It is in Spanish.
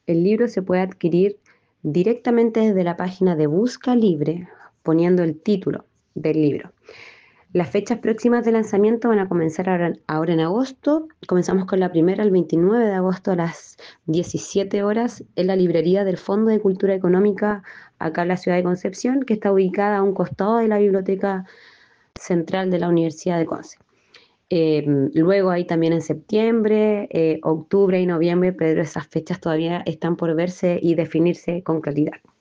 El libro se puede adquirir directamente desde la página de Busca Libre, poniendo el título del libro. Las fechas próximas de lanzamiento van a comenzar ahora en agosto. Comenzamos con la primera el 29 de agosto a las 17 horas en la librería del Fondo de Cultura Económica acá en la ciudad de Concepción, que está ubicada a un costado de la Biblioteca Central de la Universidad de Conce. Luego hay también en septiembre, octubre y noviembre, pero esas fechas todavía están por verse y definirse con claridad.